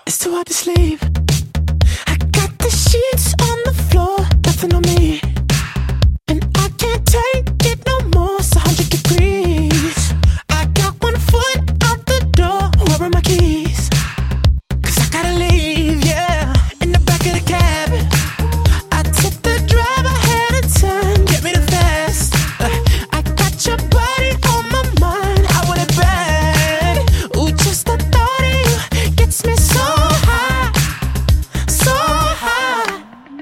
It's too hard to sleep. I got the sheets on the floor, nothing on me, and I can't take it no more. It's 100 degrees. I got one foot out the door. Where are my keys? 'Cause I gotta leave, yeah. In the back of the cab, I tip the driver ahead of time. Get me the fast. I got your body on my mind. I want it bad. Ooh, just the thought of you gets me so high, so high.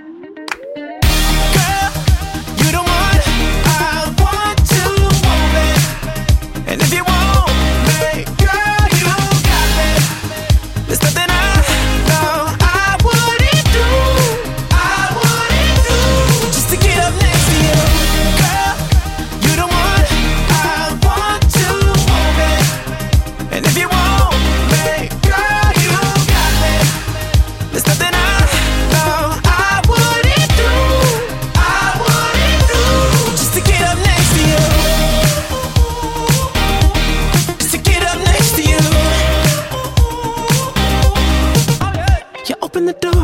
Girl, you the one I want to want me. And if you want me, girl, you got me. There's nothing I know I wouldn't do, just to get up next to you. Girl, you the one I want to want me. And if you want me, girl, you got me. There's nothing I know I wouldn't do, just to get up next to you. Just to get up next to you. You open the door.